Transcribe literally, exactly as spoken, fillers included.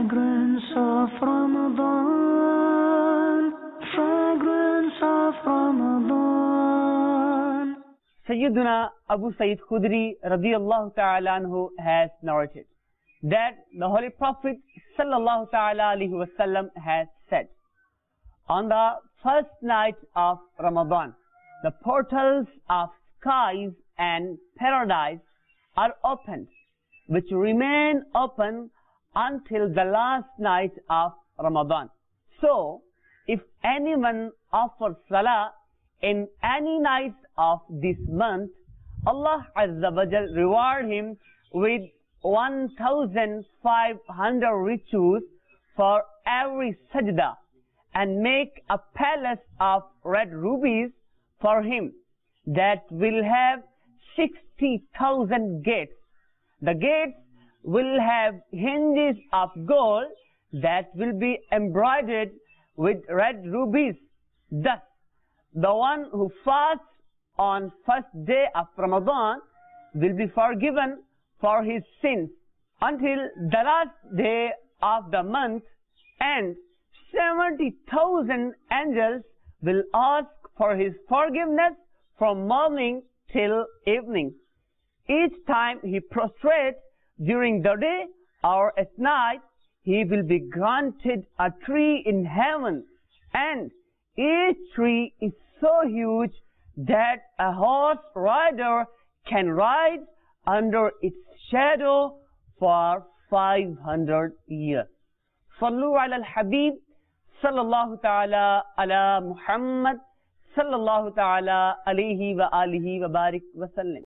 Fragrance of Ramadan, fragrance of Ramadan. Sayyiduna Abu Sa'id Khudri radiyallahu ta'ala anhu has narrated that the Holy Prophet sallallahu ta'ala alayhi wasallam has said, on the first night of Ramadan, the portals of skies and paradise are opened, which remain open until the last night of Ramadan. So, if anyone offers salah in any night of this month, Allah Azza wa Jal reward him with one thousand five hundred riches for every sajda, and make a palace of red rubies for him that will have sixty thousand gates. The gates will have hinges of gold that will be embroidered with red rubies. Thus, the one who fasts on first day of Ramadan will be forgiven for his sins until the last day of the month, and seventy thousand angels will ask for his forgiveness from morning till evening. Each time he prostrates during the day or at night, he will be granted a tree in heaven, and each tree is so huge that a horse rider can ride under its shadow for five hundred years. Sallu ala al-Habib, sallallahu ta'ala ala Muhammad, sallallahu ta'ala alayhi wa alihi wa barik wa sallim.